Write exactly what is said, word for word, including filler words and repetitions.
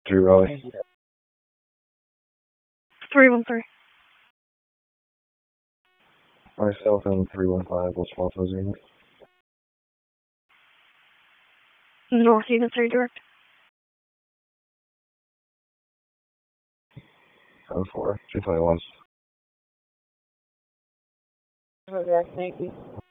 Three Raleigh. three one three. Myself and three one five, Los Maltos unit. North Unit three direct. oh four, two five one. Direct, thank you.